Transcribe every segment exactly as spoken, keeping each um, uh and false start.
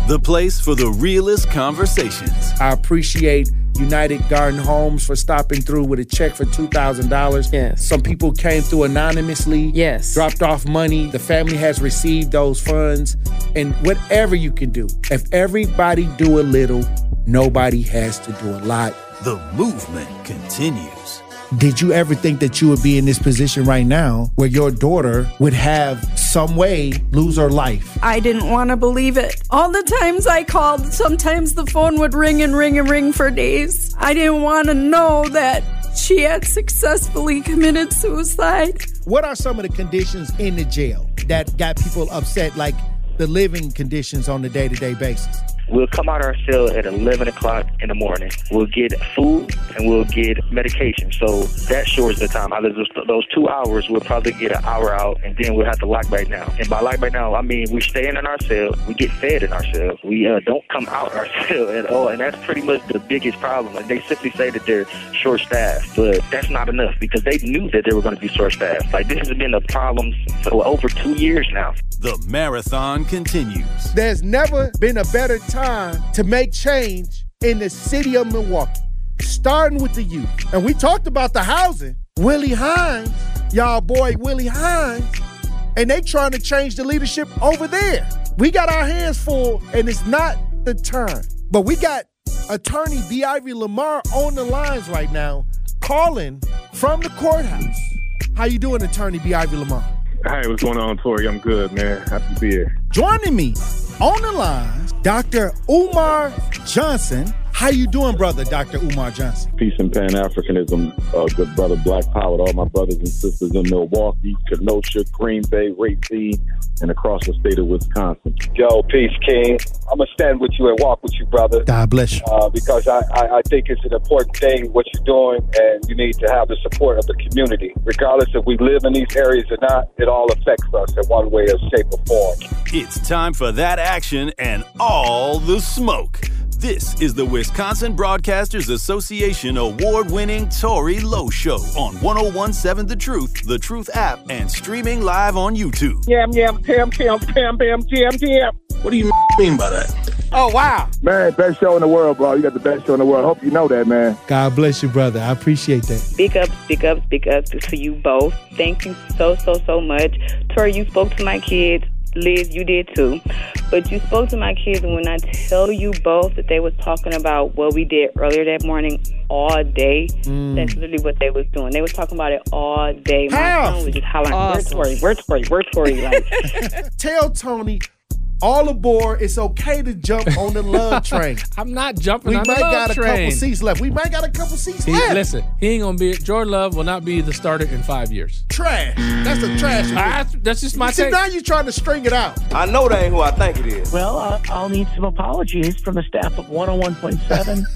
the place for the realest conversations. I appreciate United Garden Homes for stopping through with a check for two thousand dollars. Yes. Some people came through anonymously. Yes. Dropped off money. The family has received those funds. And whatever you can do, if everybody do a little, nobody has to do a lot. The movement continues. Did you ever think that you would be in this position right now where your daughter would have some way lose her life? I didn't want to believe it. All the times I called, sometimes the phone would ring and ring and ring for days. I didn't want to know that she had successfully committed suicide. What are some of the conditions in the jail that got people upset, like the living conditions on a day-to-day basis? We'll come out of our cell at eleven o'clock in the morning. We'll get food and we'll get medication. So that shortens the time. Out of those, those two hours, we'll probably get an hour out, and then we'll have to lock back down. And by lock back down, I mean we staying in our cell. We get fed in our cell. We uh, don't come out of our cell at all, and that's pretty much the biggest problem. Like, they simply say that they're short-staffed, but that's not enough because they knew that they were going to be short-staffed. Like, this has been a problem for over two years now. The marathon continues. There's never been a better time to make change in the city of Milwaukee, starting with the youth. And we talked about the housing. Willie Hines, y'all boy Willie Hines, and they trying to change the leadership over there. We got our hands full, and it's not the time. But we got attorney B. Ivy Lamar on the lines right now, calling from the courthouse. How you doing, attorney B. Ivy Lamar? Hey, what's going on, Tori? I'm good, man. Happy to be here. Joining me on the line, Doctor Umar Johnson. How you doing, brother, Doctor Umar Johnson? Peace and Pan-Africanism, uh, good brother Black Power to all my brothers and sisters in Milwaukee, Kenosha, Green Bay, Racine, and across the state of Wisconsin. Yo, peace, King. I'm going to stand with you and walk with you, brother. God bless you. Uh, because I, I, I think it's an important thing, what you're doing, and you need to have the support of the community. Regardless if we live in these areas or not, it all affects us in one way or shape or form. It's time for that action and all the smoke. This is the Wisconsin Broadcasters Association award-winning Tori Lowe Show on one oh one point seven The Truth, The Truth app, and streaming live on YouTube. Yam, yam, pam, pam, pam, pam, jam, jam. What do you mean by that? Oh, wow. Man, best show in the world, bro. You got the best show in the world. Hope you know that, man. God bless you, brother. I appreciate that. Big ups, big ups, big ups to you both. Thank you so, so, so much. Tori, you spoke to my kids. Liz, you did too. But you spoke to my kids, and when I tell you both that they was talking about what we did earlier that morning all day, mm. that's literally what they was doing. They was talking about it all day. My How? son was just hollering, Awesome. where's Tori, where's Tori, where's Tori? Like, tell Tony, all aboard, it's okay to jump on the love train. I'm not jumping we on the might love got a train. couple seats left. We might got a couple seats he, left. Listen, he ain't going to be, Jordan Love will not be the starter in five years. Trash. That's a trash. I, that's just my See, take. now you're trying to string it out. I know that ain't who I think it is. Well, uh, I'll need some apologies from the staff of one oh one point seven.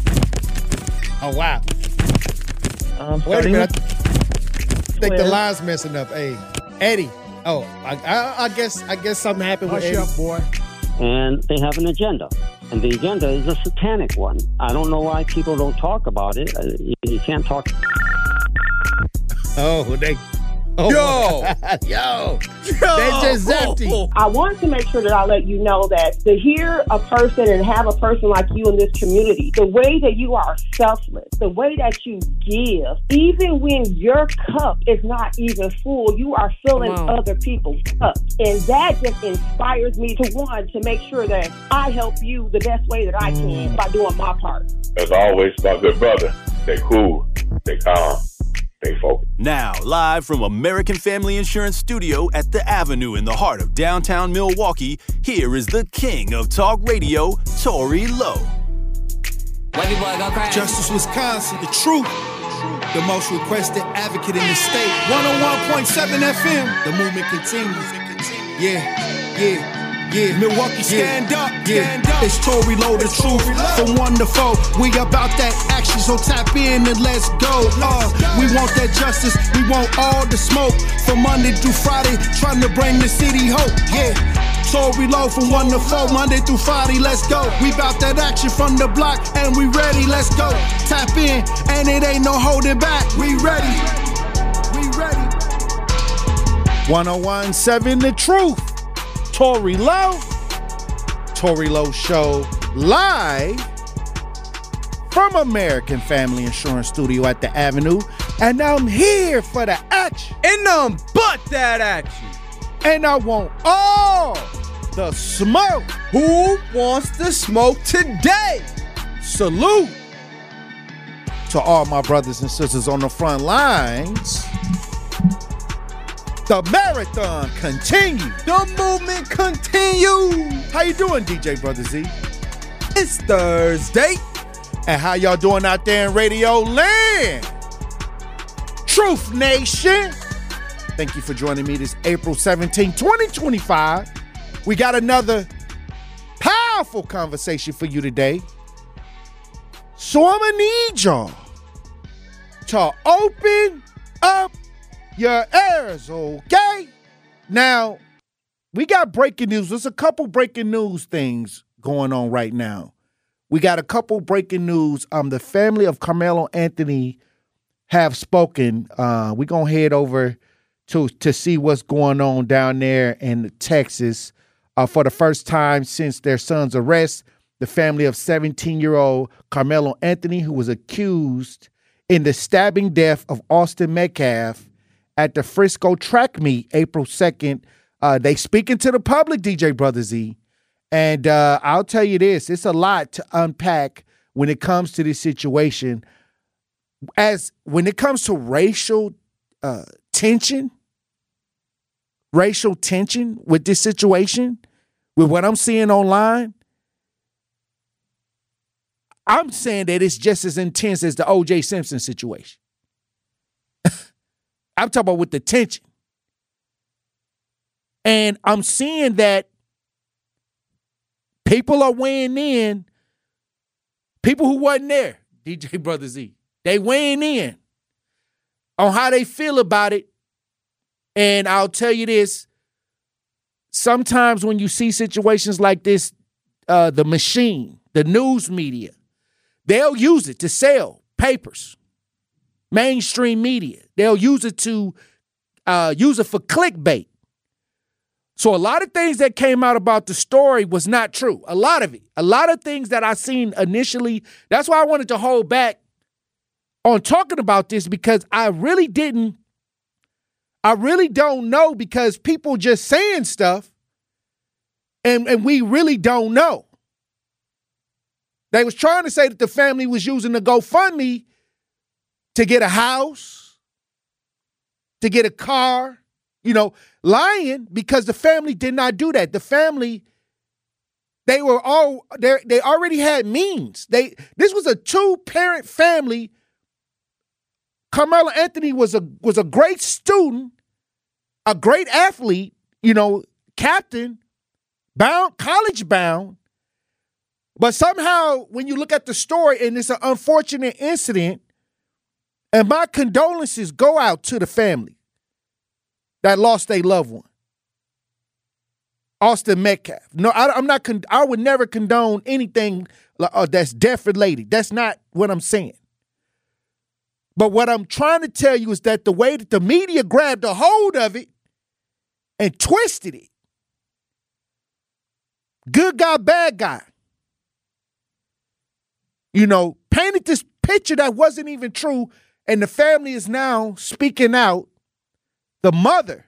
Oh, wow. Um, Wait a minute. with, I think the line's messing up. Hey, Eddie. Oh, I, I, I guess I guess something happened Hush with Eddie. up, boy. And they have an agenda. And the agenda is a satanic one. I don't know why people don't talk about it. You, you can't talk. Oh, they... Oh, Yo! Yo! They just zapped him. I want to make sure that I let you know that to hear a person and have a person like you in this community, the way that you are selfless, the way that you give, even when your cup is not even full, you are filling other people's cups. And that just inspires me to, one, to make sure that I help you the best way that I can by doing my part. As always, my good brother. Stay cool. Stay calm. Stay focused. Now, live from American Family Insurance Studio at The Avenue in the heart of downtown Milwaukee, here is the king of talk radio, Tori Lowe. White people go crazy. Justice Wisconsin, the truth, the most requested advocate in the state. one oh one point seven F M, the movement continues. Yeah, yeah. Yeah, Milwaukee, stand yeah. up, yeah. stand up. It's Tori Lowe, the truth, from one to four. We about that action, so tap in and let's go. Uh, we want that justice, we want all the smoke. From Monday through Friday, trying to bring the city hope. Yeah, Tori Lowe from one to four, Monday through Friday, let's go. We about that action from the block, and we ready, let's go. Tap in, and it ain't no holding back. We ready, we ready. one oh one point seven The Truth. Tori Lowe, Tory Lowe Show, live from American Family Insurance Studio at the Avenue. And I'm here for the action. And none but that action. And I want all the smoke. Who wants the smoke today? Salute to all my brothers and sisters on the front lines. The marathon continues. The movement continues. How you doing, D J Brother Z? It's Thursday. And how y'all doing out there in Radio Land? Truth Nation. Thank you for joining me this April seventeenth, twenty twenty-five. We got another powerful conversation for you today. So I'm going to need y'all to open up your ears, okay? Now, we got breaking news. There's a couple breaking news things going on right now. We got a couple breaking news. Um, the family of Carmelo Anthony have spoken. Uh, we're going to head over to, to see what's going on down there in Texas. Uh, for the first time since their son's arrest, the family of seventeen-year-old Carmelo Anthony, who was accused in the stabbing death of Austin Metcalf at the Frisco track meet April second, uh, they speaking to the public, D J Brother Z. And uh, I'll tell you this, it's a lot to unpack when it comes to this situation. As when it comes to racial uh, tension, racial tension with this situation, with what I'm seeing online, I'm saying that it's just as intense as the O J Simpson situation. I'm talking about with the tension. And I'm seeing that people are weighing in, people who wasn't there, D J Brother Z, they weighing in on how they feel about it. And I'll tell you this, sometimes when you see situations like this, uh, the machine, the news media, they'll use it to sell papers, mainstream media. They'll use it to uh, use it for clickbait. So a lot of things that came out about the story was not true. A lot of it. A lot of things that I seen initially. That's why I wanted to hold back on talking about this, because I really didn't. I really don't know, because people just saying stuff and, and we really don't know. They was trying to say that the family was using the GoFundMe to get a house, to get a car, you know, lying, because the family did not do that. The family, they were all, they they already had means. They this was a two-parent family. Carmelo Anthony was a was a great student, a great athlete, you know, captain, bound, college bound. But somehow, when you look at the story, and it's an unfortunate incident, and my condolences go out to the family that lost their loved one, Austin Metcalf. No, I, I'm not. Con- I would never condone anything uh, that's death related. That's not what I'm saying. But what I'm trying to tell you is that the way that the media grabbed a hold of it and twisted it, good guy, bad guy, you know, painted this picture that wasn't even true, and the family is now speaking out. The mother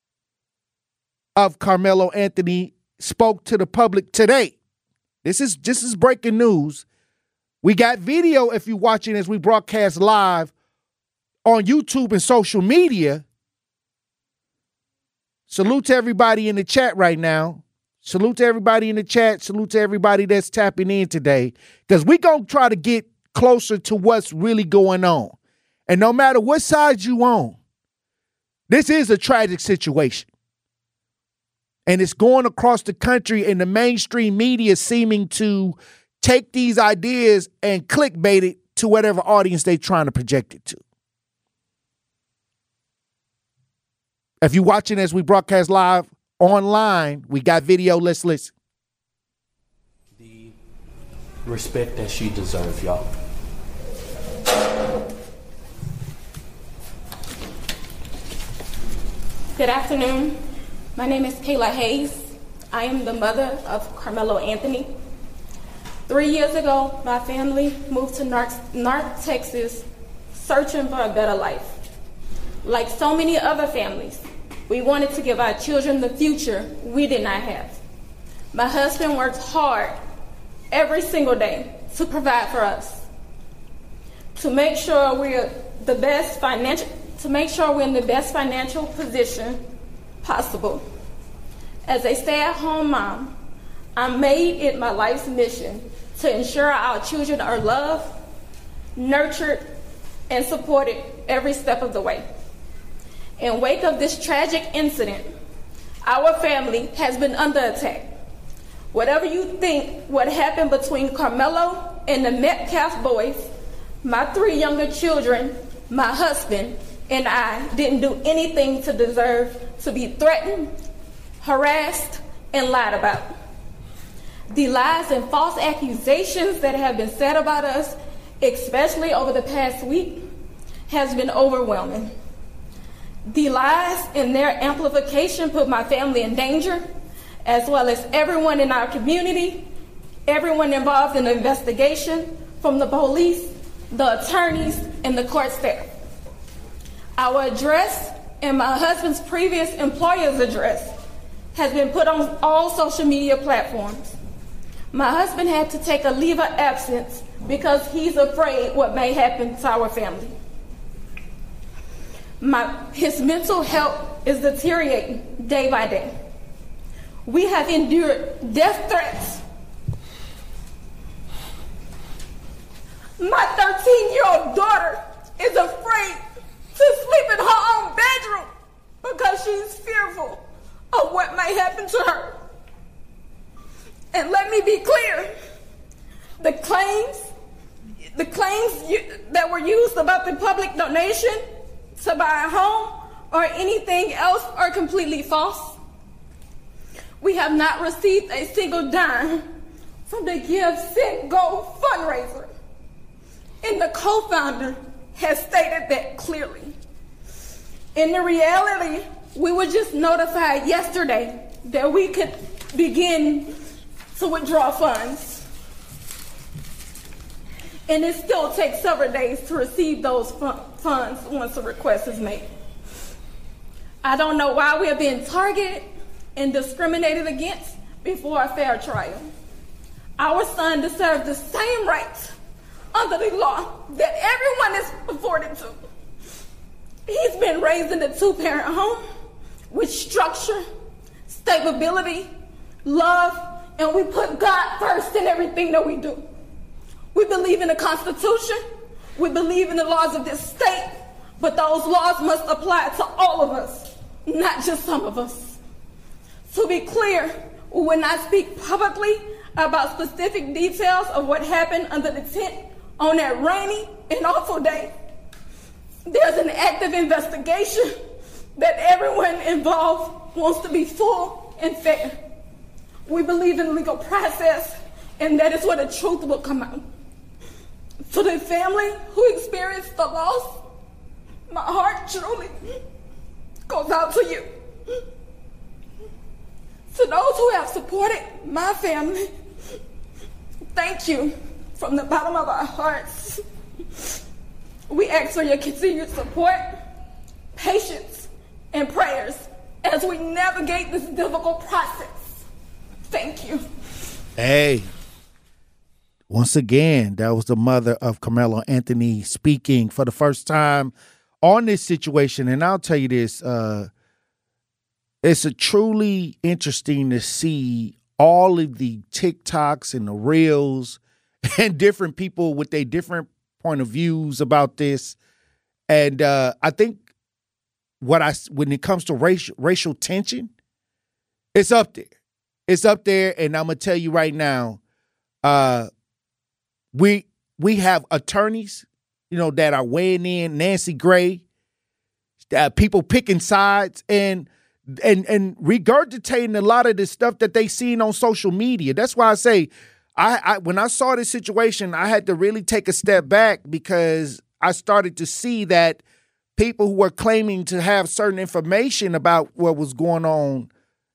of Carmelo Anthony spoke to the public today. This is this is breaking news. We got video if you're watching as we broadcast live on YouTube and social media. Salute to everybody in the chat right now. Salute to everybody in the chat. Salute to everybody that's tapping in today, because we're going to try to get closer to what's really going on. And no matter what side you on, this is a tragic situation. And it's going across the country, and the mainstream media seeming to take these ideas and clickbait it to whatever audience they're trying to project it to. If you're watching as we broadcast live online, we got video. Let's listen. The respect that she deserves, y'all. Good afternoon. My name is Kayla Hayes. I am the mother of Carmelo Anthony. Three years ago, my family moved to North, North Texas searching for a better life. Like so many other families, we wanted to give our children the future we did not have. My husband works hard every single day to provide for us, to make sure we're the best financial, to make sure we're in the best financial position possible. As a stay-at-home mom, I made it my life's mission to ensure our children are loved, nurtured, and supported every step of the way. In wake of this tragic incident, our family has been under attack. Whatever you think what happened between Carmelo and the Metcalf boys, my three younger children, my husband, and I didn't do anything to deserve to be threatened, harassed, and lied about. The lies and false accusations that have been said about us, especially over the past week, has been overwhelming. The lies and their amplification put my family in danger, as well as everyone in our community, everyone involved in the investigation, from the police, the attorneys, and the court staff. Our address and my husband's previous employer's address has been put on all social media platforms. My husband had to take a leave of absence because he's afraid what may happen to our family. My, his mental health is deteriorating day by day. We have endured death threats. My thirteen-year-old daughter is afraid to sleep in her own bedroom because she's fearful of what may happen to her. And let me be clear, the claims, the claims you, that were used about the public donation to buy a home or anything else are completely false. We have not received a single dime from the Give, Send, Go fundraiser. And the co-founder has stated that clearly. In the reality, we were just notified yesterday that we could begin to withdraw funds. And it still takes several days to receive those fun- funds once a request is made. I don't know why we are being targeted and discriminated against before a fair trial. Our son deserves the same rights under the law that everyone is afforded to. He's been raised in a two-parent home with structure, stability, love, and we put God first in everything that we do. We believe in the Constitution, we believe in the laws of this state, but those laws must apply to all of us, not just some of us. To be clear, we will not speak publicly about specific details of what happened under the tent on that rainy and awful day. There's an active investigation that everyone involved wants to be full and fair. We believe in legal process, and that is where the truth will come out. To the family who experienced the loss, my heart truly goes out to you. To those who have supported my family, thank you from the bottom of our hearts. We ask for your continued support, patience, and prayers as we navigate this difficult process. Thank you. Hey, once again, that was the mother of Carmelo Anthony speaking for the first time on this situation. And I'll tell you this, uh, it's a truly interesting to see all of the TikToks and the Reels and different people with their different point of views about this. And uh, I think what I, when it comes to racial, racial tension, it's up there. It's up there, and I'm going to tell you right now, uh, we we have attorneys, you know, that are weighing in, Nancy Gray, uh, people picking sides, and and and regurgitating a lot of the stuff that they seen on social media. That's why I say, I, I when I saw this situation, I had to really take a step back because I started to see that people who were claiming to have certain information about what was going on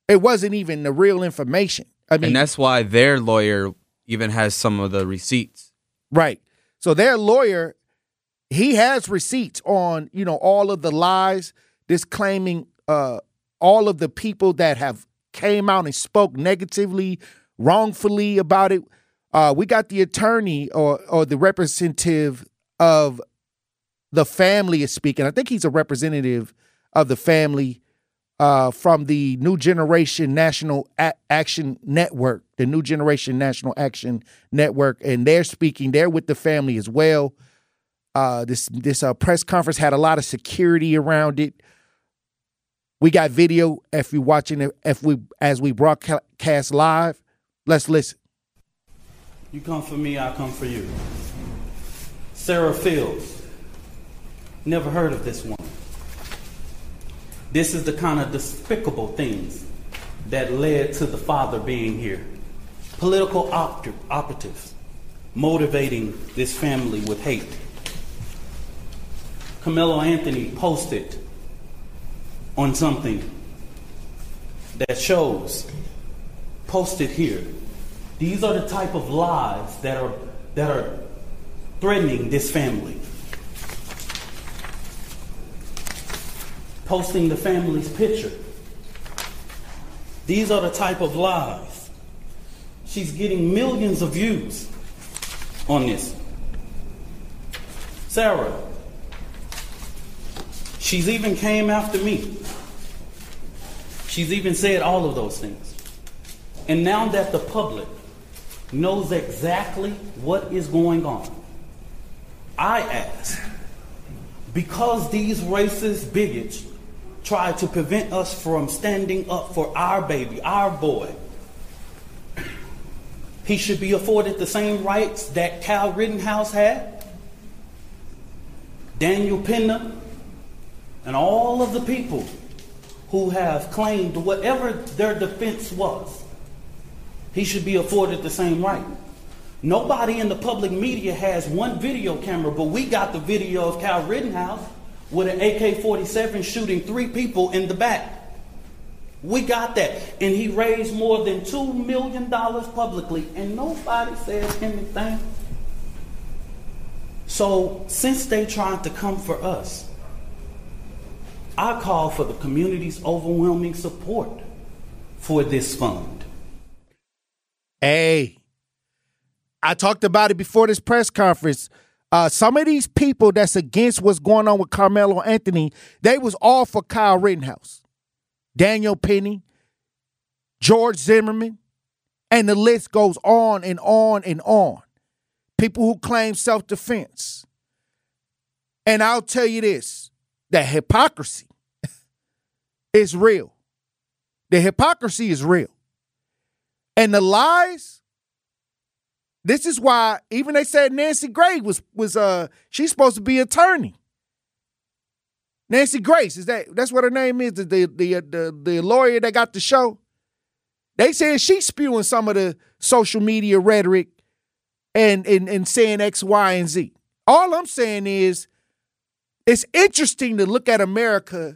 It wasn't even the real information. I mean, and that's why their lawyer even has some of the receipts. Right. So their lawyer, he has receipts on, you know, all of the lies, this claiming uh, all of the people that have came out and spoke negatively, wrongfully about it. Uh, we got the attorney or or the representative of the family is speaking. I think he's a representative of the family uh, from the New Generation National a- Action Network, the New Generation National Action Network, and they're speaking. They're with the family as well. Uh, this this uh, press conference had a lot of security around it. We got video if you're watching it, if we as we broadcast live. Let's listen. You come for me, I come for you. Sarah Fields. Never heard of this woman. This is the kind of despicable things that led to the father being here. Political op- operatives motivating this family with hate. Carmelo Anthony posted on something that shows, posted here. These are the type of lies that are that are threatening this family. Posting the family's picture. These are the type of lies. She's getting millions of views on this. Sarah, she's even came after me. She's even said all of those things. And now that the public knows exactly what is going on, I ask, because these racist bigots try to prevent us from standing up for our baby, our boy, he should be afforded the same rights that Kyle Rittenhouse had, Daniel Pena, and all of the people who have claimed whatever their defense was. He should be afforded the same right. Nobody in the public media has one video camera, but we got the video of Kyle Rittenhouse with an A K forty-seven shooting three people in the back. We got that. And he raised more than two million dollars publicly, and nobody says anything. So since they tried to come for us, I call for the community's overwhelming support for this fund. Hey, I talked about it before this press conference. Uh, some of these people that's against what's going on with Carmelo Anthony, they was all for Kyle Rittenhouse, Daniel Penny, George Zimmerman, and the list goes on and on and on. People who claim self-defense. And I'll tell you this, the hypocrisy is real. The hypocrisy is real. And the lies, this is why even they said Nancy Grace was was uh she's supposed to be attorney. Nancy Grace, is that that's what her name is, the the the the, the lawyer that got the show. They said she's spewing some of the social media rhetoric and and, and saying X, Y, and Z. All I'm saying is it's interesting to look at America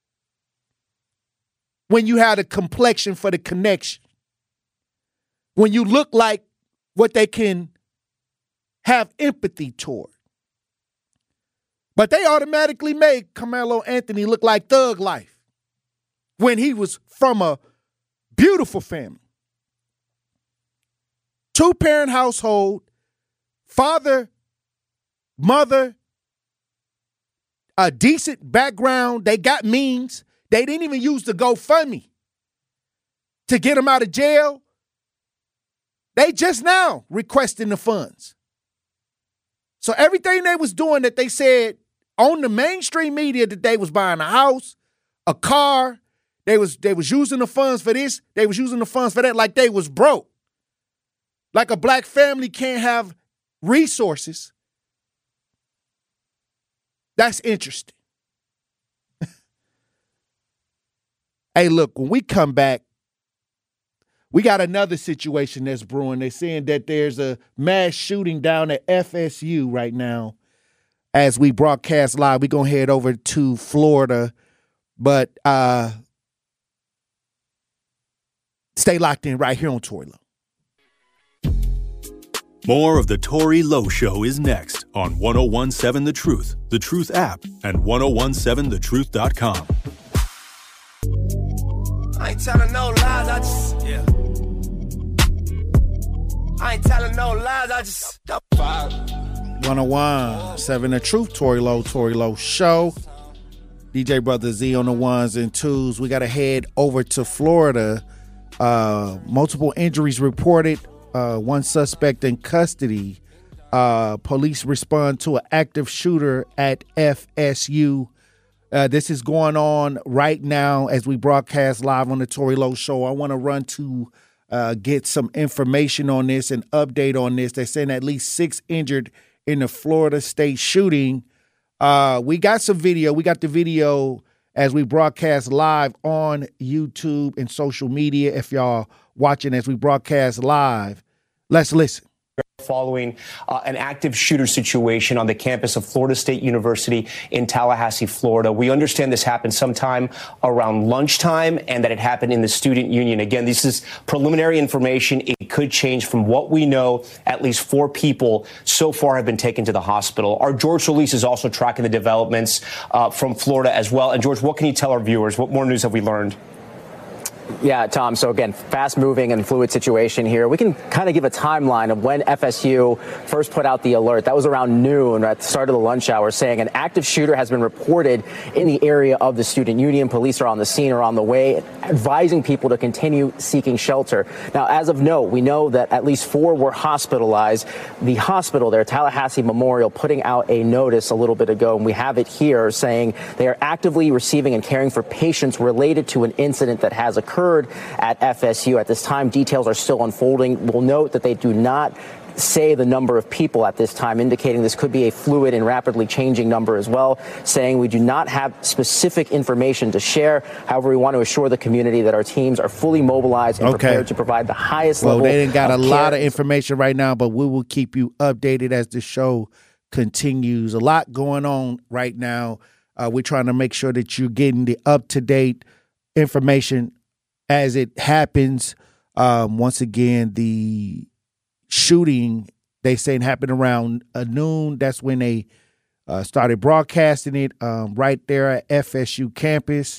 when you have a complexion for the connection. When you look like what they can have empathy toward. But they automatically made Carmelo Anthony look like Thug Life when he was from a beautiful family. Two-parent household, father, mother, a decent background. They got means. They didn't even use the GoFundMe to get him out of jail. They just now requesting the funds. So everything they was doing that they said on the mainstream media that they was buying a house, a car, they was they was using the funds for this, they was using the funds for that, like they was broke. Like a black family can't have resources. That's interesting. Hey, look, when we come back, we got another situation that's brewing. They're saying that there's a mass shooting down at F S U right now. As we broadcast live, we're going to head over to Florida. But uh, Stay locked in right here on Tory Lowe. More of the Tory Lowe Show is next on ten seventeen The Truth, The Truth app, and ten seventeen the truth dot com. I ain't telling no lies, I just, yeah. I ain't telling no lies, I just, the fuck. ten seventeen The Truth, Tory Lowe, Tory Lowe Show. D J Brother Z on the ones and twos. We got to head over to Florida. Uh, multiple injuries reported. Uh, one suspect in custody. Uh, police respond to an active shooter at F S U. Uh, this is going on right now as we broadcast live on the Tory Lowe Show. I want to run to uh, get some information on this, an update on this. They're saying at least six injured in the Florida State shooting. Uh, we got some video. We got the video as we broadcast live on YouTube and social media. If y'all watching as we broadcast live, let's listen. Following uh, an active shooter situation on the campus of Florida State University in Tallahassee, Florida. We understand this happened sometime around lunchtime and that it happened in the student union. Again, this is preliminary information. It could change from what we know. At least four people so far have been taken to the hospital. Our George Solis is also tracking the developments uh, from Florida as well. And George, what can you tell our viewers? What more news have we learned? Yeah, Tom. So again, fast moving and fluid situation here. We can kind of give a timeline of when F S U first put out the alert. That was around noon at the start of the lunch hour, saying an active shooter has been reported in the area of the student union. Police are on the scene or on the way, advising people to continue seeking shelter. Now, as of note, we know that at least four were hospitalized. The hospital there, Tallahassee Memorial, putting out a notice a little bit ago, and we have it here saying they are actively receiving and caring for patients related to an incident that has occurred at F S U. At this time, details are still unfolding. We'll note that they do not say the number of people at this time, indicating this could be a fluid and rapidly changing number as well, saying we do not have specific information to share. However, we want to assure the community that our teams are fully mobilized and Okay. prepared to provide the highest Well, level. they didn't got a of lot care. of information right now, but we will keep you updated as the show continues. A lot going on right now. Uh, we're trying to make sure that you're getting the up-to-date information as it happens. Um, once again, the shooting, they saying happened around uh, noon. That's when they uh, started broadcasting it um, right there at F S U campus.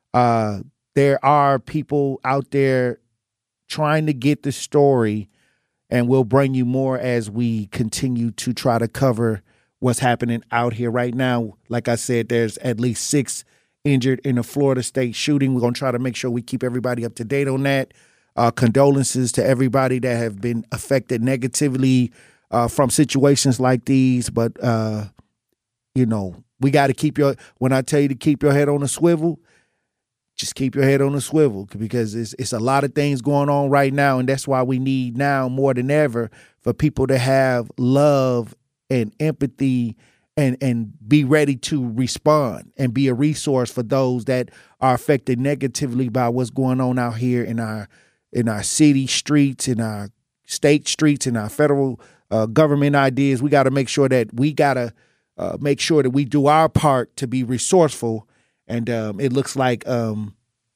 Uh, there are people out there trying to get the story, and we'll bring you more as we continue to try to cover what's happening out here right now. Like I said, there's at least six injured in the Florida State shooting. We're going to try to make sure we keep everybody up to date on that. Uh, condolences to everybody that have been affected negatively uh, from situations like these. But, uh, you know, we got to keep your, when I tell you to keep your head on a swivel, just keep your head on a swivel, because it's, it's a lot of things going on right now. And that's why we need now more than ever for people to have love and empathy and and be ready to respond and be a resource for those that are affected negatively by what's going on out here in our in our city streets, in our state streets, in our federal uh, government ideas. We got to make sure that we got to uh, make sure that we do our part to be resourceful. And um, it looks like um,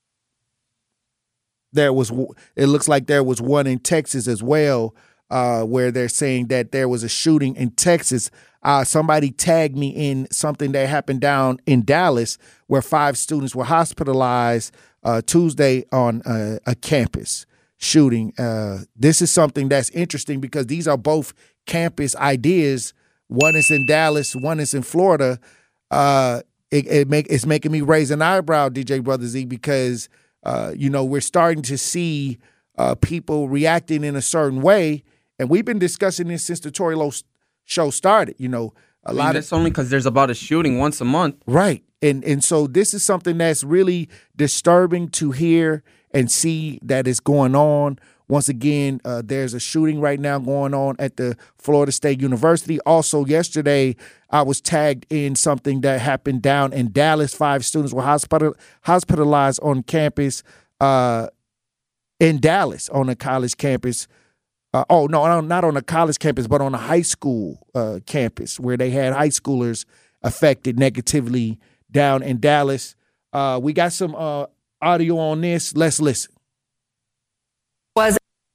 there was it looks like there was one in Texas as well, uh, where they're saying that there was a shooting in Texas. Uh, somebody tagged me in something that happened down in Dallas where five students were hospitalized uh, Tuesday on uh, a campus shooting. Uh, this is something that's interesting because these are both campus ideas. One is in Dallas, one is in Florida. Uh, it, it make it's making me raise an eyebrow, D J Brother Z, because uh, you know, we're starting to see uh, people reacting in a certain way, and we've been discussing this since the Tory Lowe show started. You know, a I mean, lot that's of only because there's about a shooting once a month, right? And and so this is something that's really disturbing to hear and see that is going on. Once again, uh, there's a shooting right now going on at the Florida State University. Also, yesterday, I was tagged in something that happened down in Dallas. Five students were hospital hospitalized on campus uh, in Dallas on a college campus. Uh, oh, no, not on a college campus, but on a high school uh, campus where they had high schoolers affected negatively down in Dallas. Uh, we got some uh, audio on this. Let's listen.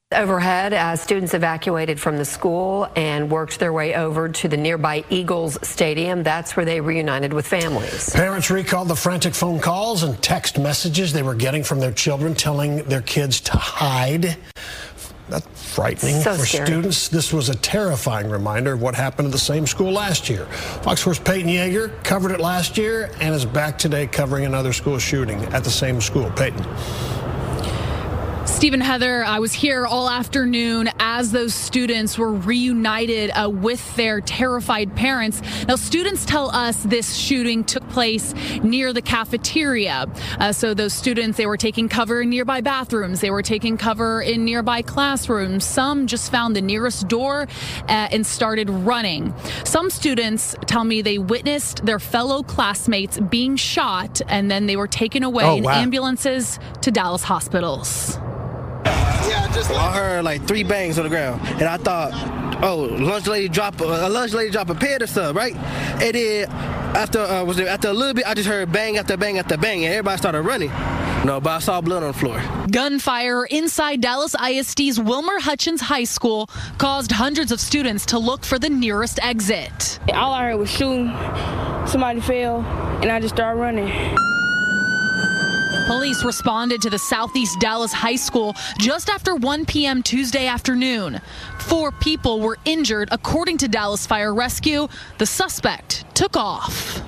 Overhead, as students evacuated from the school and worked their way over to the nearby Eagles Stadium, that's where they reunited with families. Parents recalled the frantic phone calls and text messages they were getting from their children telling their kids to hide. That's frightening So for scary. students. This was a terrifying reminder of what happened at the same school last year. Fox four's Peyton Yeager covered it last year and is back today covering another school shooting at the same school. Peyton. Steve and Heather, I was here all afternoon as those students were reunited uh, with their terrified parents. Now, students tell us this shooting took place near the cafeteria. Uh, so those students, they were taking cover in nearby bathrooms. They were taking cover in nearby classrooms. Some just found the nearest door uh, and started running. Some students tell me they witnessed their fellow classmates being shot, and then they were taken away Oh, in wow. ambulances to Dallas hospitals. Yeah, I just I heard like three bangs on the ground, and I thought, oh, lunch lady drop a lunch lady drop a pad or something, right? And then after uh, was there after a little bit, I just heard bang after bang after bang, and everybody started running. No, but I saw blood on the floor. Gunfire inside Dallas I S D's Wilmer Hutchins High School caused hundreds of students to look for the nearest exit. All I heard was shooting. Somebody fell, and I just started running. Police responded to the Southeast Dallas High School just after one p.m. Tuesday afternoon. Four people were injured, according to Dallas Fire Rescue. The suspect took off.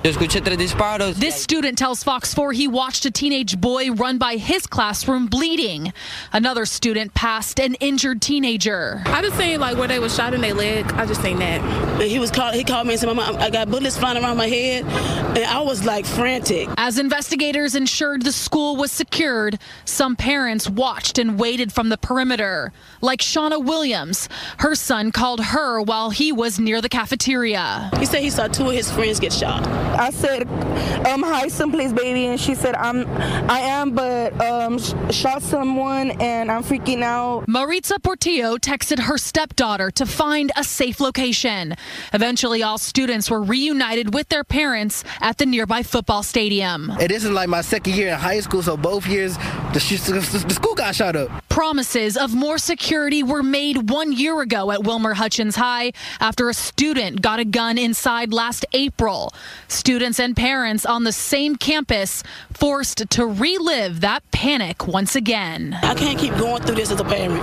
This student tells Fox four he watched a teenage boy run by his classroom bleeding. Another student passed an injured teenager. I just seen like where they was shot in their leg. I just seen that. He was called. He called me and said, "Mama, I got bullets flying around my head," and I was like frantic. As investigators ensured the school was secured, some parents watched and waited from the perimeter. Like Shauna Williams, her son called her while he was near the cafeteria. He said he saw two of his friends get shot. I said, um, hi, someplace, baby, and she said, I'm, I am, but um, sh- shot someone, and I'm freaking out. Maritza Portillo texted her stepdaughter to find a safe location. Eventually, all students were reunited with their parents at the nearby football stadium. And this is like my second year in high school, so both years the, sh- the school got shot up. Promises of more security were made one year ago at Wilmer Hutchins High after a student got a gun inside last April. Students and parents on the same campus forced to relive that panic once again. I can't keep going through this as a parent.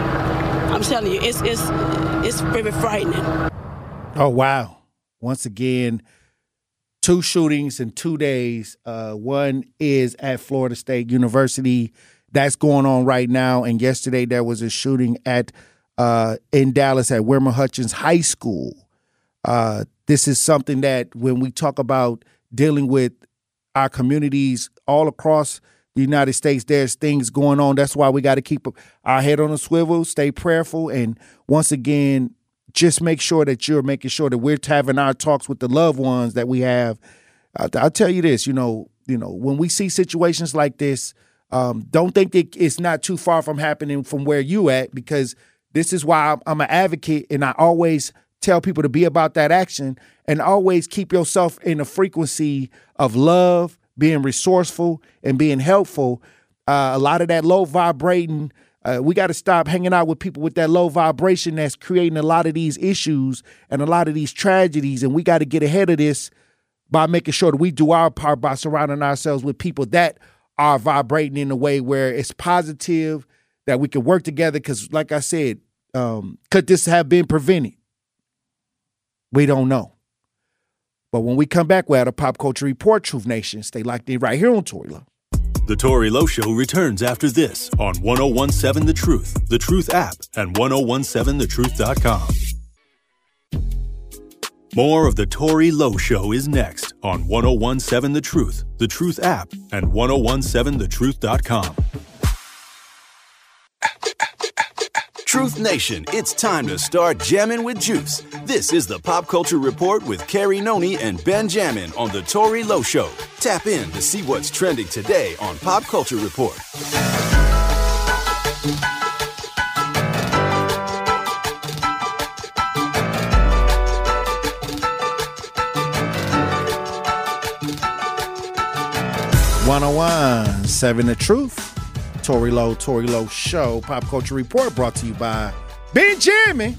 I'm telling you, it's it's it's very frightening. Oh, wow. Once again, two shootings in two days. Uh, one is at Florida State University. That's going on right now. And yesterday there was a shooting at uh, in Dallas at Wilmer Hutchins High School. Uh, this is something that when we talk about dealing with our communities all across the United States, there's things going on. That's why we got to keep our head on a swivel, stay prayerful, and once again, just make sure that you're making sure that we're having our talks with the loved ones that we have. I'll, I'll tell you this, you know, you know, when we see situations like this, um, don't think that it's not too far from happening from where you at, because this is why I'm, I'm an advocate, and I always tell people to be about that action and always keep yourself in a frequency of love, being resourceful, and being helpful. Uh, a lot of that low vibrating, uh, we got to stop hanging out with people with that low vibration that's creating a lot of these issues and a lot of these tragedies. And we got to get ahead of this by making sure that we do our part by surrounding ourselves with people that are vibrating in a way where it's positive, that we can work together. Because like I said, um, could this have been prevented? We don't know. But when we come back, we're at a Pop Culture Report, Truth Nation. Stay locked in right here on Tory Lowe. The Tory Lowe Show returns after this on ten seventeen The Truth, The Truth app, and ten seventeen the truth dot com. More of The Tory Lowe Show is next on ten seventeen The Truth, The Truth app, and ten seventeen the truth dot com. Truth Nation, it's time to start jamming with Juice. This is the Pop Culture Report with Carrie Noni and Ben Jammin on The Tory Lowe Show. Tap in to see what's trending today on Pop Culture Report. ten seventeen The Truth, Tory Lowe, Tory Lowe Show, Pop Culture Report brought to you by Benjamin.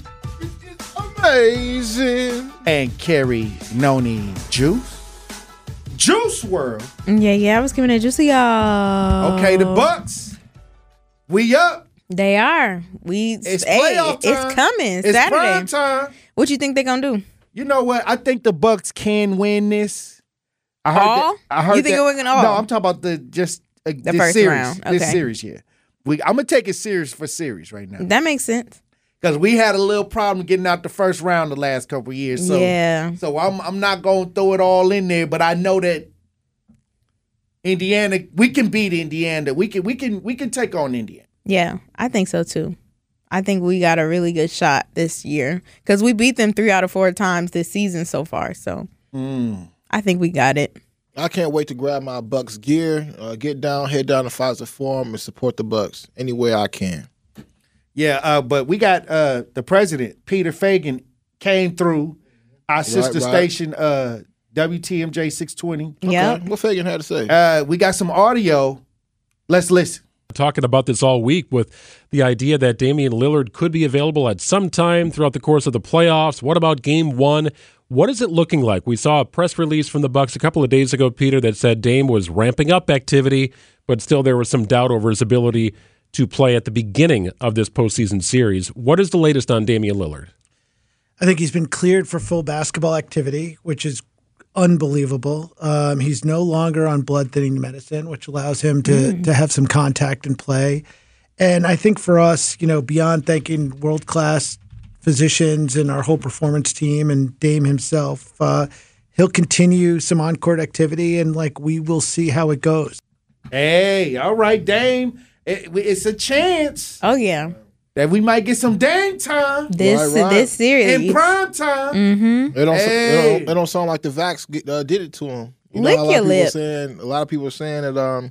Amazing. And Carrie Noni Juice. Juice World. Yeah, yeah, I was giving it juice to y'all. Okay, the Bucks. We up. They are. We It's hey, playoff time. It's coming. It's Saturday. prime time. What you think they're gonna do? You know what? I think the Bucks can win this. I heard All? That, I heard You think that, we're gonna all? No, I'm talking about the just uh, The this first series. round. This Okay. series, yeah. We, I'm gonna take it serious for series right now That makes sense. because we had a little problem getting out the first round the last couple of years. So, Yeah. So I'm I'm not gonna throw it all in there, but I know that Indiana, we can beat Indiana. We can we can we can take on Indiana. Yeah, I think so too. I think we got a really good shot this year because we beat them three out of four times this season so far. So Mm. I think we got it. I can't wait to grab my Bucks gear, uh, get down, head down to Pfizer Forum, and support the Bucks any way I can. Yeah, uh, but we got uh, the president, Peter Fagan, came through our sister right. station, uh, W T M J six twenty. Yep. What Fagan had to say? Uh, we got some audio. Let's listen. Talking about this all week with the idea that Damian Lillard could be available at some time throughout the course of the playoffs. What about game one? What is it looking like? We saw a press release from the Bucks a couple of days ago, Peter, that said Dame was ramping up activity, but still there was some doubt over his ability to play at the beginning of this postseason series. What is the latest on Damian Lillard? I think he's been cleared for full basketball activity, which is unbelievable. Um, he's no longer on blood thinning medicine, which allows him to Mm. to have some contact and play. And I think for us, you know, beyond thanking world class physicians and our whole performance team and Dame himself, uh, he'll continue some on court activity, and like we will see how it goes. Hey, all right, Dame. It, it's a chance. Oh yeah, that we might get some Dame time. This Right, right. this series in prime time. Mm-hmm. It don't, Hey. it don't. It don't sound like the Vax get- uh, did it to him. You Lick how a lot your of people lip. were saying a lot of people were saying that um,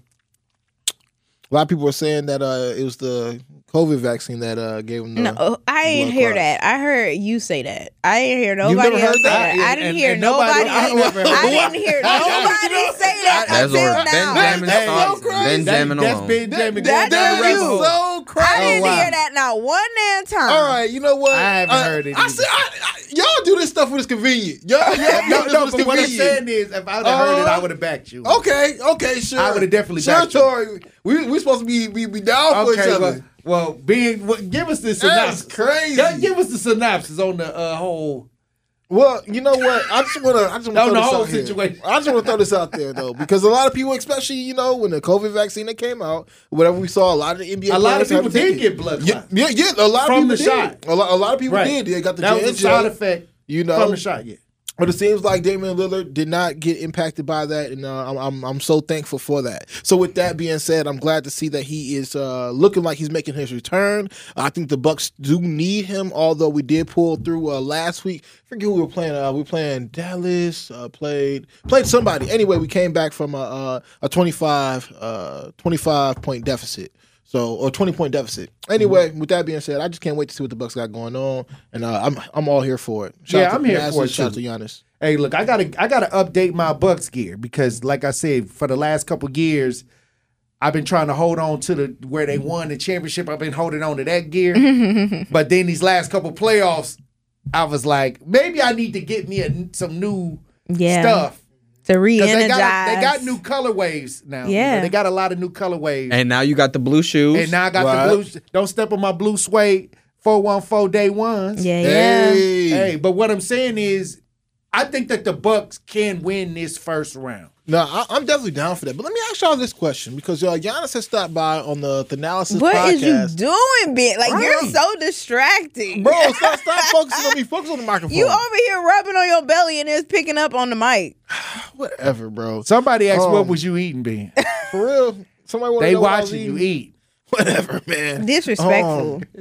a lot of people were saying that uh, it was the COVID vaccine that uh, gave him the. No, I ain't blood hear clot. that. I heard you say that. I ain't hear You've nobody never else heard say that? that. I And- didn't and- hear and nobody- nobody. I I, never heard didn't hear nobody say that That's until where now. Benjamin Hey, starts. so crazy. Benjamin That's alone. Benjamin That- going down the that rabbit is hole. so crazy. I didn't Oh, wow. hear that not one damn time. All right, you know what? I haven't Uh, heard it I either. said, I, I, y'all do this stuff when it's convenient. Y'all, y'all, y'all No, do this no, when it's but what I'm convenient. saying is, if I would have heard it, I would have backed you. Okay, okay, sure. I would've definitely sure, backed you. Tori. We we supposed to be be, be down for each Okay, other. well, well, being what, give us the That's synopsis. crazy. Give- Give us the synopsis on the uh, whole. Well, you know what? I just want to. I just want to On throw the this whole out here. situation. I just want to throw this out there though, because a lot of people, especially you know, when the COVID vaccine that came out, whatever we saw, a lot of the N B A A lot of players people have did taken get it. blood Yeah, clot. yeah, yeah. A lot From of the people shot. did. A lot, a lot of people Right. did. They got the That was a J and J, side effect you know, from the shot. Yeah. But it seems like Damian Lillard did not get impacted by that, and uh, I'm, I'm I'm so thankful for that. So with that being said, I'm glad to see that he is uh, looking like he's making his return. I think the Bucks do need him, although we did pull through uh, last week. I forget who we were playing. Uh, we were playing Dallas. Uh, played played somebody. Anyway, we came back from a a, a twenty-five uh, twenty-five point deficit. So or twenty point deficit. Anyway, Mm-hmm. with that being said, I just can't wait to see what the Bucks got going on, and uh, I'm I'm all here for it. Shout Yeah, out to I'm here Giannis, for it, Shout out too. to Giannis. Hey, look, I gotta I gotta update my Bucks gear because, like I said, for the last couple years, I've been trying to hold on to the where they won the championship. I've been holding on to that gear, but then these last couple playoffs, I was like, maybe I need to get me a, some new Yeah. stuff. To 'Cause re-energize. They got, they got new colorways now. You know, Yeah. they got a lot of new colorways. And now you got the blue shoes. And now I got Right. the blue. Don't step on my blue suede four one four day ones. Yeah, yeah. Hey. Hey, but what I'm saying is, I think that the Bucks can win this first round. No, I, I'm definitely down for that. But let me ask y'all this question because uh, Giannis has stopped by on the Thanalysis What podcast. is you doing, Ben? Like you're Right. so distracting, Bro, stop, stop focusing on me. Focus on the microphone. You over here rubbing on your belly and it's picking up on the mic. Whatever, bro. Somebody asked, Um, "What was you eating, Ben?" For real. Somebody want to They know what I was watching you eating? eat. Whatever, man. Disrespectful. Um,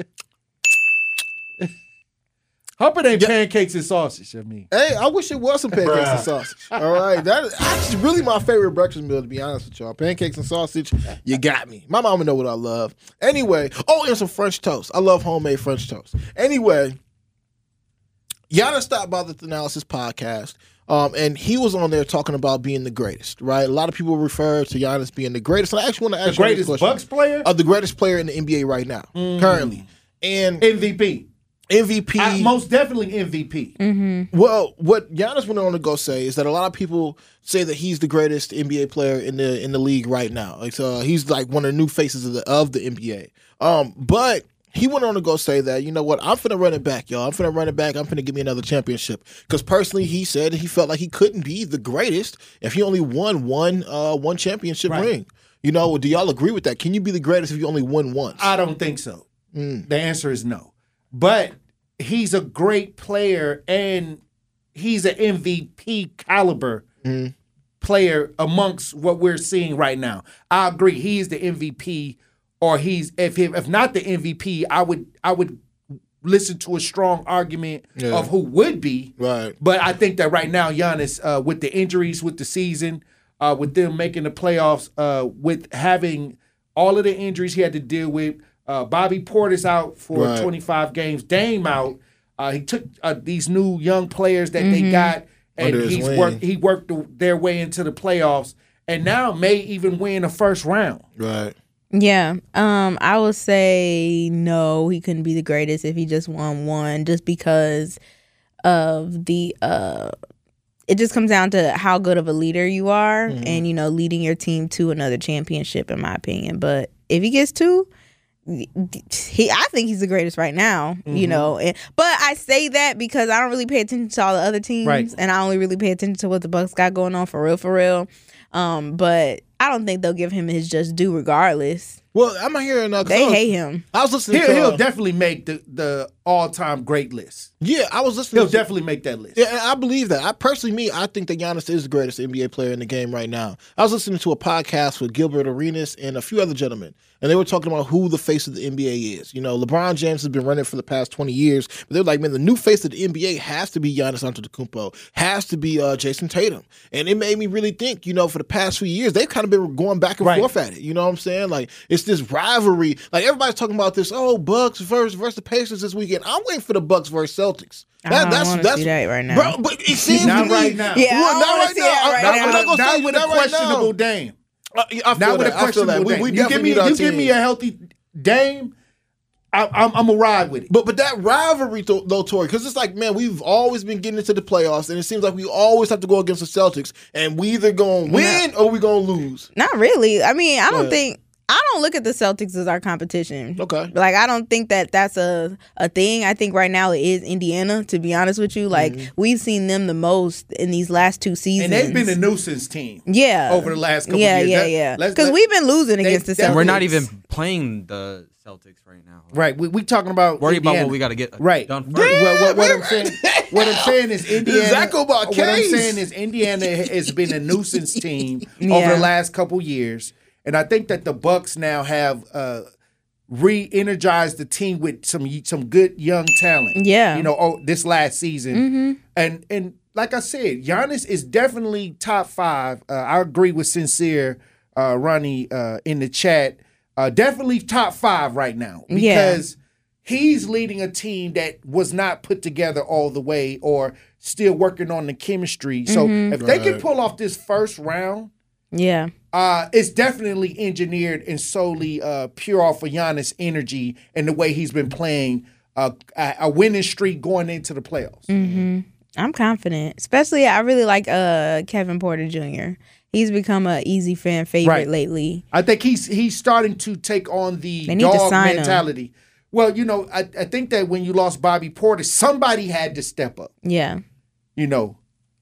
Hope it ain't pancakes and sausage. I mean, Hey, I wish it was some pancakes and sausage. All right, that is actually really my favorite breakfast meal. To be honest with y'all, pancakes and sausage, you got me. My mama know what I love. Anyway, oh, and some French toast. I love homemade French toast. Anyway, Giannis stopped by the Thanalysis podcast. Um, and he was on there talking about being the greatest, right? A lot of people refer to Giannis being the greatest. And I actually want to ask The you greatest this question. Bucks player? Uh, the greatest player in the N B A right now, Mm. currently. And M V P. M V P. I- most definitely M V P. Mm-hmm. Well, what Giannis went on to go say is that a lot of people say that he's the greatest N B A player in the in the league right now. Like, so he's like one of the new faces of the of the N B A. Um, but he went on to go say that, you know what, I'm finna run it back, y'all. I'm finna run it back. I'm finna give me another championship. Because personally, he said he felt like he couldn't be the greatest if he only won one uh, one championship Right. ring. You know, do y'all agree with that? Can you be the greatest if you only won once? I don't think so. Mm. The answer is no. But he's a great player, and he's an M V P caliber Mm. player amongst what we're seeing right now. I agree. He is the M V P, or he's if he, if not the M V P, I would I would listen to a strong argument Yeah. of who would be. Right. But I think that right now, Giannis, uh, with the injuries, with the season, uh, with them making the playoffs, uh, with having all of the injuries he had to deal with, uh, Bobby Portis out for Right. twenty-five games, Dame out. Uh, he took uh, these new young players that they Mhm. got, and Under his he's wing. worked. He worked the, their way into the playoffs, and now may even win a first round. Right. Yeah. Um, I would say no, he couldn't be the greatest if he just won one, just because of the uh it just comes down to how good of a leader you are Mhm. and, you know, leading your team to another championship, in my opinion. But if he gets two, he I think he's the greatest right now, you Mhm. know. And, but I say that because I don't really pay attention to all the other teams, Right. and I only really pay attention to what the Bucks got going on for real, for real. Um, but I don't think they'll give him his just due regardless. Well, I'm not hearing uh, 'cause They I was- hate him. I was listening He'll, to he'll uh, definitely make the, the all time great list. Yeah, I was listening He'll to definitely make that list. Yeah, and I believe that. I personally, me, I think that Giannis is the greatest N B A player in the game right now. I was listening to a podcast with Gilbert Arenas and a few other gentlemen, and they were talking about who the face of the N B A is. You know, LeBron James has been running for the past twenty years, but they're like, man, the new face of the N B A has to be Giannis Antetokounmpo, has to be uh, Jason Tatum. And it made me really think, you know, for the past few years, they've kind of been going back and Right. forth at it. You know what I'm saying? Like, it's this rivalry. Like, everybody's talking about this, oh, Bucks versus, versus the Pacers this weekend. I'm waiting for the Bucks versus Celtics. I don't wanna see that right now. Bro, but it seems Not to me, right now. Yeah, I Well, don't not wanna right see now. that I'm right not- now. I'm not gonna Not say with a that right questionable now. Dame. Uh, I feel Not with that. a I feel that. questionable We, Dame. we You give definitely me, need our you give me team. a healthy Dame, I, I'm, I'm gonna ride with it. But but that rivalry though, though Tori, because it's like, man, we've always been getting into the playoffs, and it seems like we always have to go against the Celtics, and we either gonna win or we gonna lose. Not really. I mean, I don't Yeah. think I don't look at the Celtics as our competition. Okay. Like, I don't think that that's a a thing. I think right now it is Indiana, to be honest with you. Like, Mm-hmm. we've seen them the most in these last two seasons. And they've been a nuisance team. Yeah. Over the last couple yeah, years. Yeah, That- yeah, let's- Because let- we've been losing they- against the they- Celtics. And we're not even playing the Celtics right now. Right. We we talking about Worry about Indiana. what we got to get right done first. What, what, what I'm saying, what I'm saying is Indiana. Zach about what I'm case. saying is Indiana has been a nuisance team Yeah. over the last couple years, and I think that the Bucks now have uh, re-energized the team with some some good young talent. Yeah. you know, oh, this last season, Mhm. and and like I said, Giannis is definitely top five. Uh, I agree with Sincere uh, Ronnie uh, in the chat. Uh, definitely top five right now Yeah. because he's leading a team that was not put together all the way or still working on the chemistry. So Mhm. if they can Right. pull off this first round, Yeah. uh, it's definitely engineered and solely uh, pure off of Giannis' energy and the way he's been playing uh, a, a winning streak going into the playoffs. hmm I'm confident. Especially, I really like uh, Kevin Porter Junior He's become a easy fan favorite Right. lately. I think he's he's starting to take on the They need to dog sign him. mentality. Well, you know, I, I think that when you lost Bobby Porter, somebody had to step up. Yeah. You know,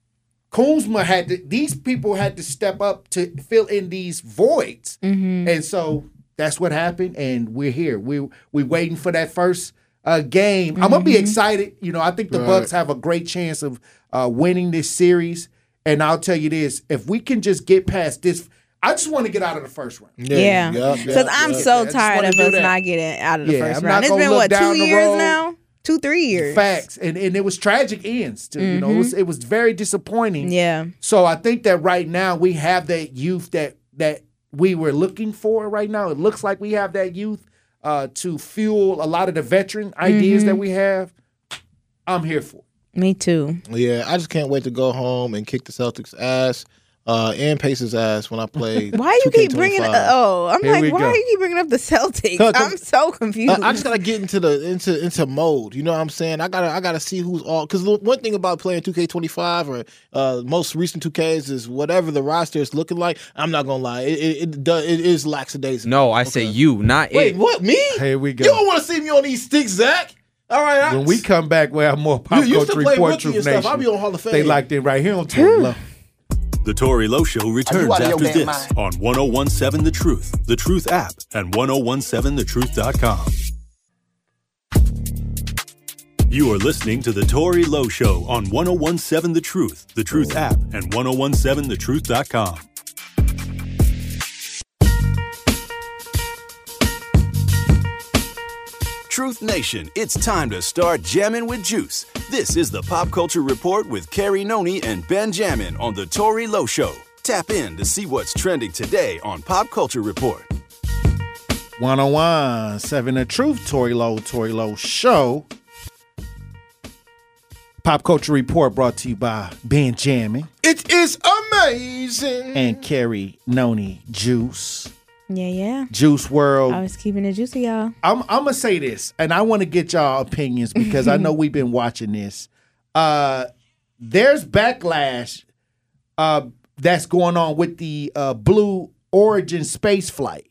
Kuzma had to, these people had to step up to fill in these voids. hmm And so that's what happened, and we're here. We we waiting for that first uh, game. I'm gonna be Mhm. excited. You know, I think the Right. Bucks have a great chance of uh, winning this series. And I'll tell you this: if we can just get past this, I just want to get out of the first round. Yeah. yup, Because yup, I'm yup. so I just tired wanna of do us that. not getting out of the Yeah, first I'm round. not It's gonna been, look what, two down the years road. now? Two, three years. Facts, and and it was tragic ends. Too. You know, it was it was very disappointing. Yeah. So I think that right now we have that youth that that we were looking for. Right now, it looks like we have that youth uh, to fuel a lot of the veteran ideas Mhm. that we have. I'm here for it. Me too. Yeah, I just can't wait to go home and kick the Celtics' ass uh, and Pacers' ass when I play. Why you keep bringing? Oh, I'm Here we like, why go. are you keep bringing up the Celtics? Cause- I'm so confused. I, I just gotta get into the into into mode. You know what I'm saying? I gotta I gotta see who's all. Because one thing about playing two K twenty-five or uh, most recent two Ks is whatever the roster is looking like. I'm not gonna lie, it it, it, does, it is lackadaisical. No, I say you, not Wait, it. what? Me? Here we go. You don't want to see me on these sticks, Zach? All right. I, When we come back, we'll have more Pop You used to Culture play Report rookie Truth and stuff. Nation. I'll be on Hall of Fame. They liked it right here on Tory Low. The Tory Lowe Show returns out of your after damn this mind? on one oh one seven The Truth, The Truth app, and ten seventeen the truth dot com. You are listening to The Tory Lowe Show on ten seventeen The Truth, The Truth app, and ten seventeen the truth dot com. Truth Nation, it's time to start jamming with Juice. This is the Pop Culture Report with Carrie Noni and Ben Jammin on The Tory Lowe Show. Tap in to see what's trending today on Pop Culture Report. ten seventeen The Truth, Tory Lowe, Tory Lowe Show. Pop Culture Report brought to you by Ben Jammin It is amazing. and Carrie Noni Juice. Yeah, yeah. Juice World. I was keeping it juicy, y'all. I'm, I'm gonna say this, and I want to get y'all opinions because I know we've been watching this. Uh, there's backlash uh, that's going on with the uh, Blue Origin space flight,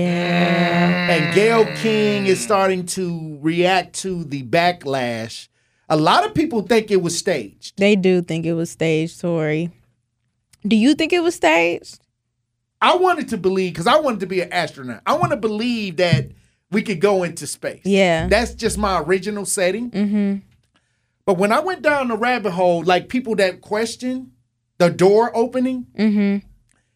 Yeah. and Gayle King is starting to react to the backlash. A lot of people think it was staged. They do think it was staged, Tori. Do you think it was staged? I wanted to believe, because I wanted to be an astronaut. I want to believe that we could go into space. Yeah. That's just my original setting. Mm-hmm. But when I went down the rabbit hole, like people that question the door opening, Mm-hmm.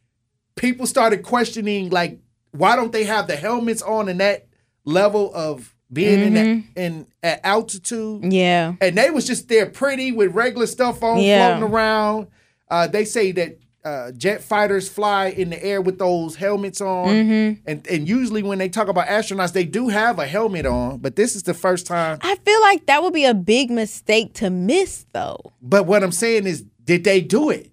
people started questioning, like, why don't they have the helmets on in that level of being in that, in at altitude? Yeah. And they was just there pretty with regular stuff on, Yeah. floating around. Uh, they say that uh, jet fighters fly in the air with those helmets on. Mhm. And and usually when they talk about astronauts, they do have a helmet on. But this is the first time. I feel like that would be a big mistake to miss, though. But what I'm saying is, did they do it?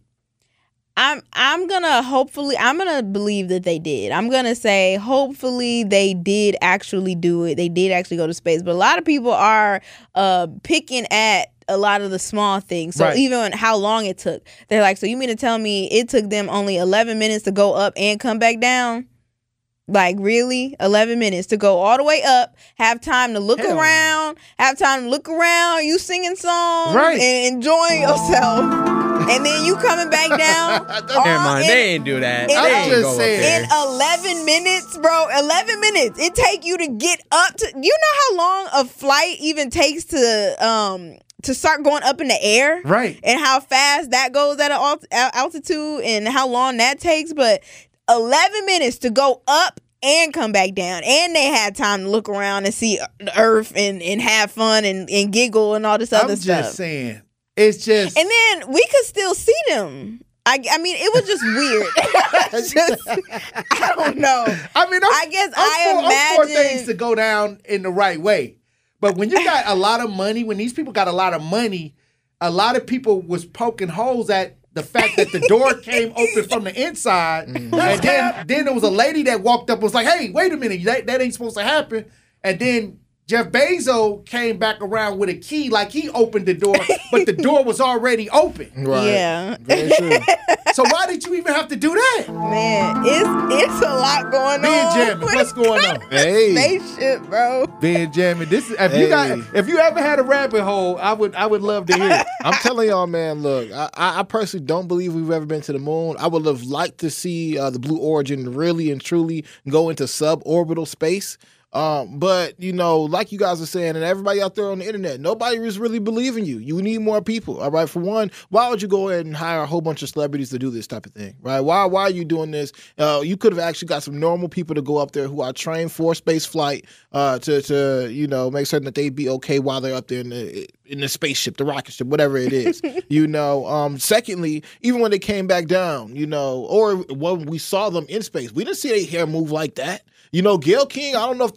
I'm I'm gonna hopefully I'm gonna believe that they did. I'm gonna say hopefully they did actually do it. They did actually go to space. But a lot of people are uh, picking at a lot of the small things. So Right. even how long it took, they're like, so you mean to tell me it took them only eleven minutes to go up and come back down? Like, really? eleven minutes to go all the way up, have time to look Hell around, have time to look around, you singing songs Right. and enjoying yourself. And then you coming back down. Never all mind, in- they ain't do that. in- They I'm ain't just go up saying. there. in eleven minutes, bro. eleven minutes. It take you to get up to. You know how long a flight even takes to um to start going up in the air, Right. and how fast that goes at an alt- al- altitude, and how long that takes. But eleven minutes to go up and come back down, and they had time to look around and see the Earth and and have fun and and giggle and all this other I'm stuff. just saying. It's just. And then we could still see them. I, I mean, it was just weird. It's just, I don't know. I mean, I'm, I guess I'm I for, I'm for imagine- things to go down in the right way. But when you got a lot of money, when these people got a lot of money, a lot of people was poking holes at the fact that the door came open from the inside. And then, then there was a lady that walked up and was like, hey, wait a minute, that, that ain't supposed to happen. And then Jeff Bezos came back around with a key like he opened the door, but the door was already open. Right. Yeah. Very true. So why did you even have to do that? Man, it's it's a lot going Ben on. Jammin, what's going on? Hey. Spaceship, bro. Ben Jammin, this is if you got Hey. if you ever had a rabbit hole, I would I would love to hear it. I'm telling y'all, man, look, I, I I personally don't believe we've ever been to the moon. I would have liked to see uh, the Blue Origin really and truly go into suborbital space. Um, but, you know, like you guys are saying, and everybody out there on the internet, nobody is really believing you. You need more people, all right? For one, why would you go ahead and hire a whole bunch of celebrities to do this type of thing, right? Why Why are you doing this? Uh, you could have actually got some normal people to go up there who are trained for space flight uh, to, to, you know, make certain that they'd be okay while they're up there in the, in the spaceship, the rocket ship, whatever it is, you know. Um, secondly, even when they came back down, you know, or when we saw them in space, we didn't see their hair move like that. You know, Gayle King, I don't know if the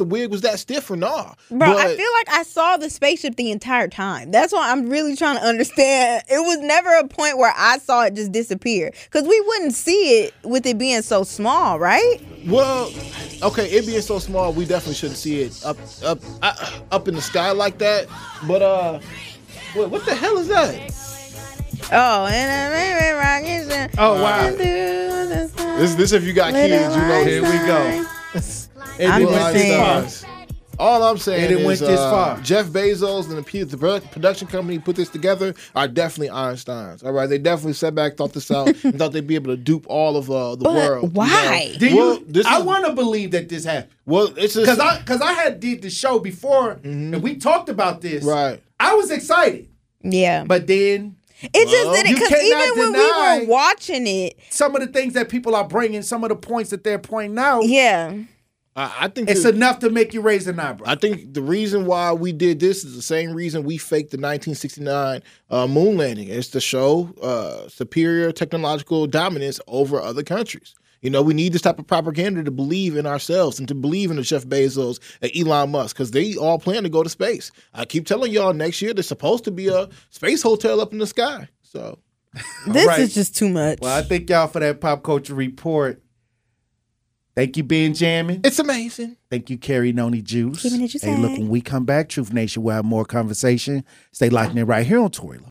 wig was that stiff or nah. Bro, but, I feel like I saw the spaceship the entire time. That's why I'm really trying to understand. It was never a point where I saw it just disappear. Because we wouldn't see it with it being so small, right? Well, okay, it being so small, we definitely shouldn't see it up up uh, up in the sky like that. But uh, what, what the hell is that? Oh, and I'm Oh wow! This this if you got kids, you know. Here we go. It I'm didn't just went saying. this far. All I'm saying It didn't is went this uh, far. Jeff Bezos and the, P- the pro- production company who put this together are definitely Einsteins. All right, they definitely sat back, thought this out, and thought they'd be able to dupe all of uh, the But world. why? Do you, Well, this I is- want to believe that this happened. Well, it's just Because I, cause I had did the show before, and we talked about this. Right. I was excited. Yeah. But then It just Well, didn't, you because cannot even when deny- we were watching it, some of the things that people are bringing, some of the points that they're pointing out, yeah. I, I think it's the- enough to make you raise an eyebrow. I think the reason why we did this is the same reason we faked the nineteen sixty-nine uh, moon landing. It's to show uh, superior technological dominance over other countries. You know, we need this type of propaganda to believe in ourselves and to believe in the Jeff Bezos and Elon Musk because they all plan to go to space. I keep telling y'all next year there's supposed to be a space hotel up in the sky. So This right. is just too much. Well, I thank y'all for that pop culture report. Thank you, Benjamin. it's amazing. Thank you, Carrie Noni Juice. Keeping it you Hey, look, say. when we come back, Truth Nation will have more conversation. Stay locked in right here on Tory Lanez.